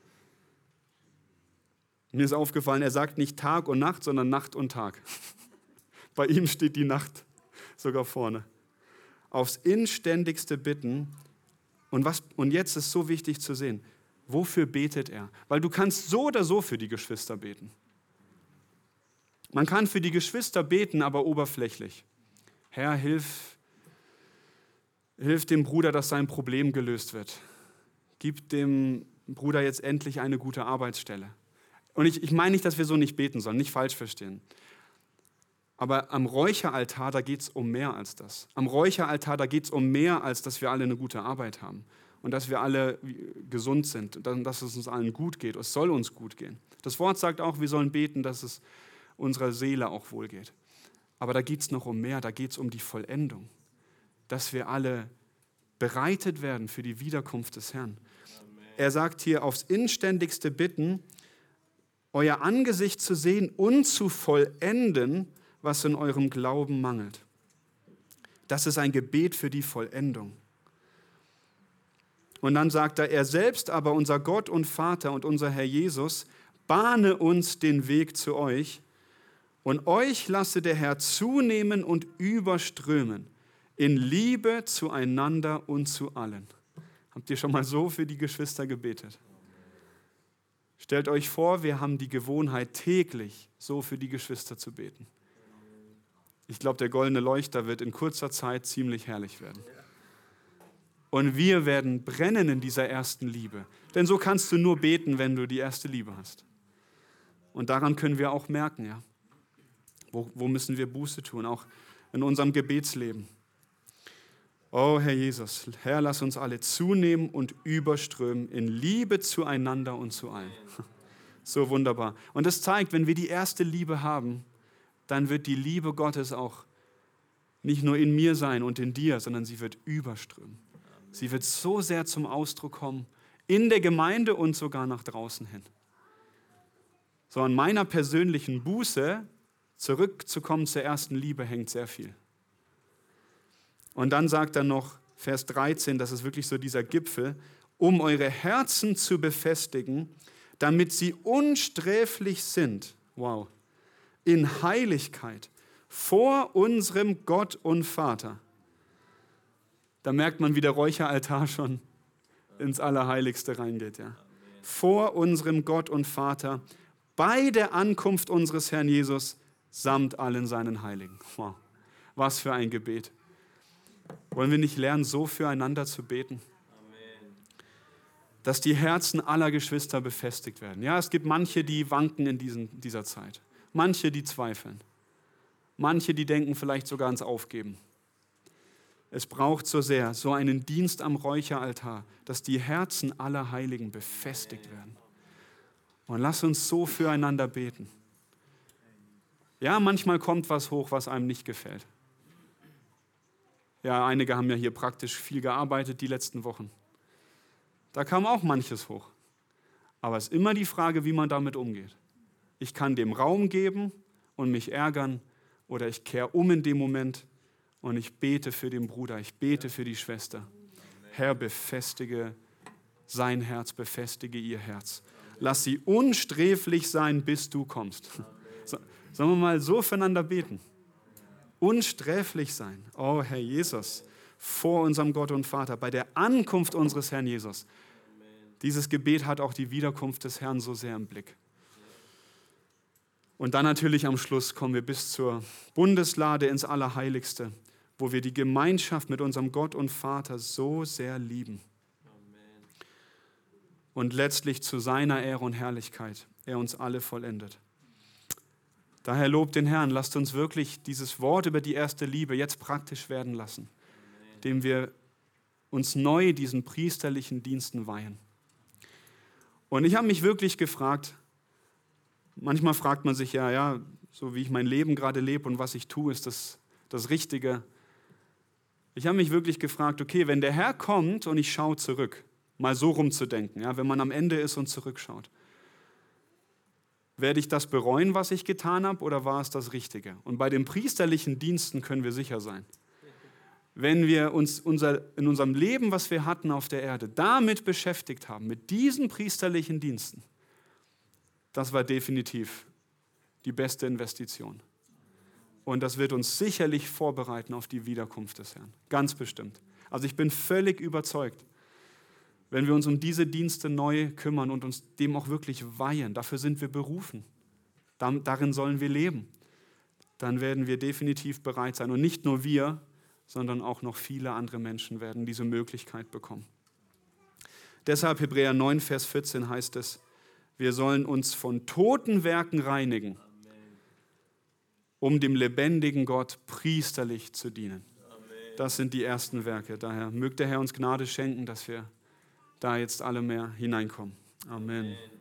Mir ist aufgefallen, er sagt nicht Tag und Nacht, sondern Nacht und Tag. Bei ihm steht die Nacht sogar vorne. Aufs Inständigste bitten. Und, was, und jetzt ist so wichtig zu sehen, wofür betet er? Weil du kannst so oder so für die Geschwister beten. Man kann für die Geschwister beten, aber oberflächlich. Herr, hilf, hilf dem Bruder, dass sein Problem gelöst wird. Gib dem Bruder jetzt endlich eine gute Arbeitsstelle. Und ich, ich meine nicht, dass wir so nicht beten sollen, nicht falsch verstehen. Aber am Räucheraltar, da geht es um mehr als das. Am Räucheraltar, da geht es um mehr, als dass wir alle eine gute Arbeit haben und dass wir alle gesund sind und dass es uns allen gut geht. Es soll uns gut gehen. Das Wort sagt auch, wir sollen beten, dass es unserer Seele auch wohl geht. Aber da geht es noch um mehr, da geht es um die Vollendung. Dass wir alle bereitet werden für die Wiederkunft des Herrn. Amen. Er sagt hier, aufs Inständigste bitten, euer Angesicht zu sehen und zu vollenden, was in eurem Glauben mangelt. Das ist ein Gebet für die Vollendung. Und dann sagt er, er selbst aber, unser Gott und Vater und unser Herr Jesus, bahne uns den Weg zu euch und euch lasse der Herr zunehmen und überströmen in Liebe zueinander und zu allen. Habt ihr schon mal so für die Geschwister gebetet? Stellt euch vor, wir haben die Gewohnheit, täglich so für die Geschwister zu beten. Ich glaube, der goldene Leuchter wird in kurzer Zeit ziemlich herrlich werden. Und wir werden brennen in dieser ersten Liebe. Denn so kannst du nur beten, wenn du die erste Liebe hast. Und daran können wir auch merken, ja. Wo, wo müssen wir Buße tun? Auch in unserem Gebetsleben. Oh Herr Jesus, Herr, lass uns alle zunehmen und überströmen in Liebe zueinander und zu allen. So wunderbar. Und das zeigt, wenn wir die erste Liebe haben, dann wird die Liebe Gottes auch nicht nur in mir sein und in dir, sondern sie wird überströmen. Sie wird so sehr zum Ausdruck kommen, in der Gemeinde und sogar nach draußen hin. So an meiner persönlichen Buße zurückzukommen zur ersten Liebe hängt sehr viel. Und dann sagt er noch, Vers dreizehn, das ist wirklich so dieser Gipfel, um eure Herzen zu befestigen, damit sie unsträflich sind, wow, in Heiligkeit vor unserem Gott und Vater. Da merkt man, wie der Räucheraltar schon ins Allerheiligste reingeht. Ja. Vor unserem Gott und Vater, bei der Ankunft unseres Herrn Jesus, samt allen seinen Heiligen. Wow. Was für ein Gebet. Wollen wir nicht lernen, so füreinander zu beten? Amen. Dass die Herzen aller Geschwister befestigt werden. Ja, es gibt manche, die wanken in diesen, dieser Zeit. Manche, die zweifeln. Manche, die denken vielleicht sogar ans Aufgeben. Es braucht so sehr so einen Dienst am Räucheraltar, dass die Herzen aller Heiligen befestigt werden. Und lass uns so füreinander beten. Ja, manchmal kommt was hoch, was einem nicht gefällt. Ja, einige haben ja hier praktisch viel gearbeitet die letzten Wochen. Da kam auch manches hoch. Aber es ist immer die Frage, wie man damit umgeht. Ich kann dem Raum geben und mich ärgern oder ich kehre um in dem Moment und ich bete für den Bruder, ich bete für die Schwester. Herr, befestige sein Herz, befestige ihr Herz. Lass sie unsträflich sein, bis du kommst. So, sollen wir mal so füreinander beten? Unsträflich sein. Oh Herr Jesus, vor unserem Gott und Vater, bei der Ankunft unseres Herrn Jesus. Dieses Gebet hat auch die Wiederkunft des Herrn so sehr im Blick. Und dann natürlich am Schluss kommen wir bis zur Bundeslade ins Allerheiligste, wo wir die Gemeinschaft mit unserem Gott und Vater so sehr lieben. Und letztlich zu seiner Ehre und Herrlichkeit er uns alle vollendet. Daher lobt den Herrn, lasst uns wirklich dieses Wort über die erste Liebe jetzt praktisch werden lassen, indem wir uns neu diesen priesterlichen Diensten weihen. Und ich habe mich wirklich gefragt, manchmal fragt man sich ja, ja, so wie ich mein Leben gerade lebe und was ich tue, ist das das Richtige. Ich habe mich wirklich gefragt, okay, wenn der Herr kommt und ich schaue zurück, mal so rumzudenken, ja, wenn man am Ende ist und zurückschaut, werde ich das bereuen, was ich getan habe, oder war es das Richtige? Und bei den priesterlichen Diensten können wir sicher sein. Wenn wir uns unser, in unserem Leben, was wir hatten auf der Erde, damit beschäftigt haben, mit diesen priesterlichen Diensten, das war definitiv die beste Investition. Und das wird uns sicherlich vorbereiten auf die Wiederkunft des Herrn. Ganz bestimmt. Also ich bin völlig überzeugt, wenn wir uns um diese Dienste neu kümmern und uns dem auch wirklich weihen, dafür sind wir berufen, darin sollen wir leben, dann werden wir definitiv bereit sein. Und nicht nur wir, sondern auch noch viele andere Menschen werden diese Möglichkeit bekommen. Deshalb Hebräer neun, Vers vierzehn heißt es, wir sollen uns von toten Werken reinigen, um dem lebendigen Gott priesterlich zu dienen. Das sind die ersten Werke. Daher möge der Herr uns Gnade schenken, dass wir da jetzt alle mehr hineinkommen. Amen. Amen.